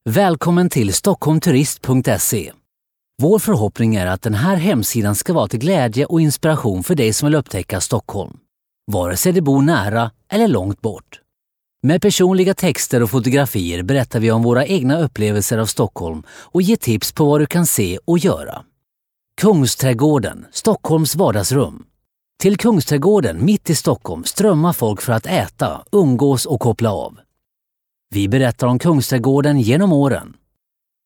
Välkommen till stockholmturist.se. Vår förhoppning är att den här hemsidan ska vara till glädje och inspiration för dig som vill upptäcka Stockholm, vare sig du bor nära eller långt bort. Med personliga texter och fotografier berättar vi om våra egna upplevelser av Stockholm och ger tips på vad du kan se och göra. Kungsträdgården, Stockholms vardagsrum. Till Kungsträdgården mitt i Stockholm strömmar folk för att äta, umgås och koppla av. Vi berättar om Kungsträdgården genom åren.